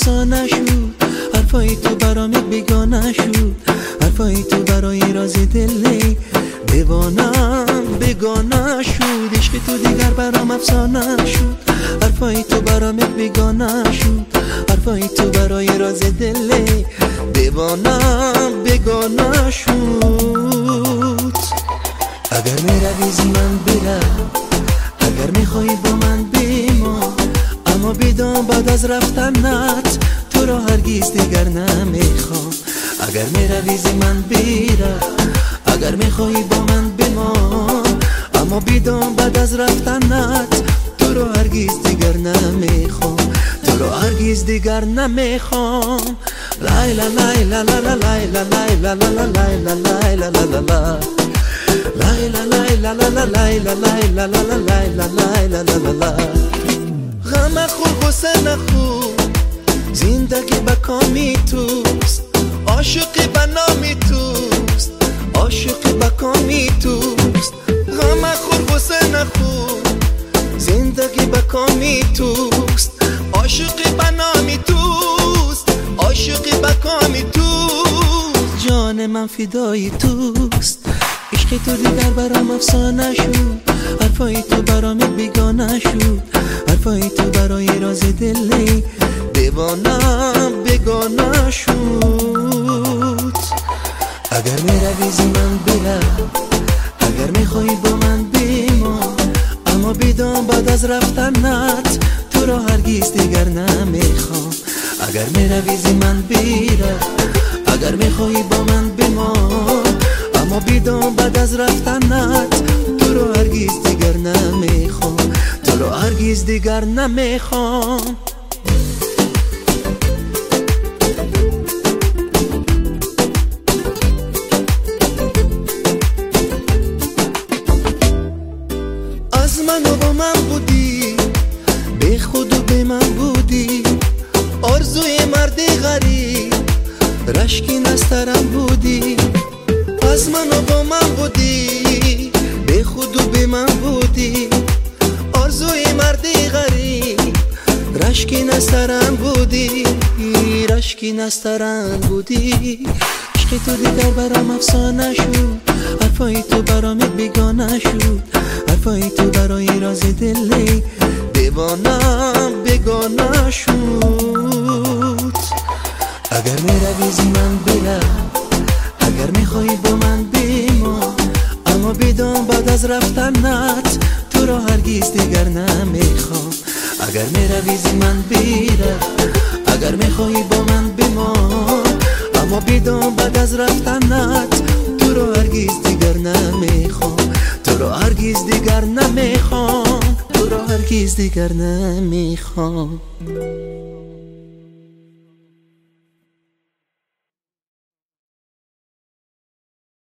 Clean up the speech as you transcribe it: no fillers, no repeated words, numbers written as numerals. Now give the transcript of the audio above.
افسانه شد، حرفای تو برام یک بیگانه شد، حرفای تو برای راز دل دیوانم بیگانه شد. عشق تو دیگر برام افسانه شد، حرفای تو برام یک بیگانه شد، حرفای تو برای راز دل دیوانم بیگانه شد. اگر میروی زی من برم، اگر میخوای با من بمان، اما بدان بعد از رفتنت تو را هرگز دیگر نمیخوام. اگر میروی زی من برم، اگر میخوای با من بمان، اما بدان بعد از رفتنت تو را هرگز دیگر نمیخوام، تو را هرگز دیگر نمیخوام. لای لا لای لا لا لا لای لا لای لا لا لا لای لا لای لا لا لا لای لا لای لا لا لا لای لا لای لا لا لا لای لا لای لا لا لا. غم خور غصه نخور، زندگی به کامی توست، عاشقی به نامی توست، عاشقی به کامی توست. غم خور غصه نخور، زندگی به کامی توست، عاشقی به نامی توست، عاشقی به کامی توست. جان من فدای توست، عشق تو دیگر برام افسانه شد، حرفای تو برام بیگانه شد، حرفای تو برای راز دل دیوانم بیگانه شد. اگر میروی زی من برم، اگر میخوای با من بمان، اما بدان بعد از رفتنت تو را هرگز دیگر نمیخوام. اگر میروی زی من برم، اگر میخوای با من بمان، اما بدان بعد از رفتنت تو را هرگز دیگر نمیخوام، تو را هرگز دیگر نمیخوام. از من و با من بودی، به خود و به من بودی، آرزوی مرد غریب رشکی نسترم بودی. از من و با من بودی، به خود و به من بودی، آرزوی مرد غریب رشکی نسترم بودی، رشکی نسترم بودی. عشق تو دیگر برام افسانه شد، حرفای تو برام بیگانه شد، حرفای تو برای راز دل دیوانم بیگانه شد. اگر میروی زی من برم، اگر میخوای با من بمان، اما بدان بعد از رفتنت تو را هرگز دیگر نمیخوام. اگر میروی زی من برم، اگر میخوای با من بمان، اما بدان بعد از رفتنت تو را هرگز دیگر نمیخوام، تو را هرگز دیگر نمیخوام، تو را هرگز دیگر نمیخوام.